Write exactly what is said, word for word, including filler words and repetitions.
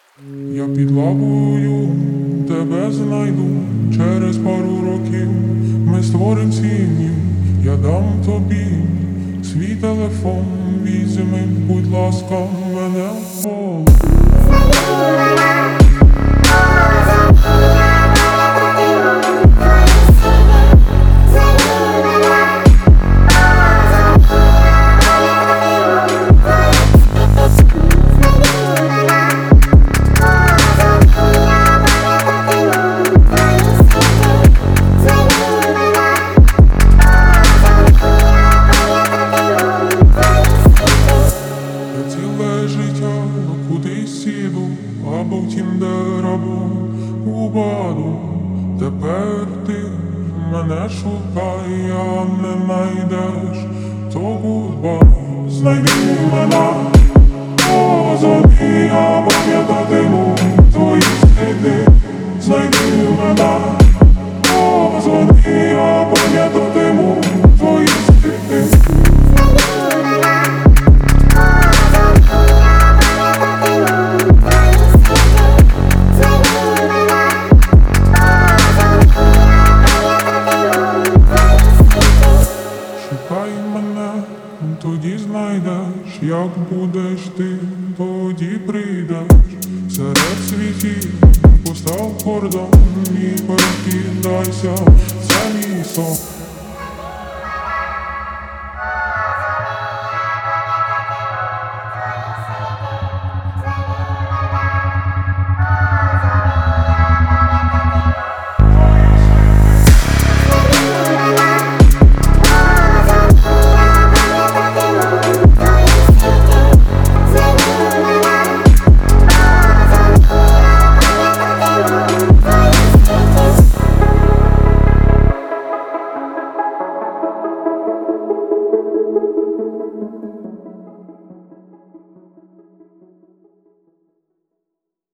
Я під лавою тебе знайду, через пару років ми створим сім'ю. Я дам тобі свій телефон, візьми, будь ласка, мене в поле. Кудись сіду, або в Тіндер, або у Баду. Тепер ти мене шукай, а не найдеш, то гудбай. Знайди мене, позвони, я пам'ятатиму твої сліди. Знайди мене, позвони, я пам'ятатиму твої сліди. Шукай мене, тоді знайдеш, як будеш ти, тоді прийдеш. Серед світів постав кордон і перекидайся, це мій сон.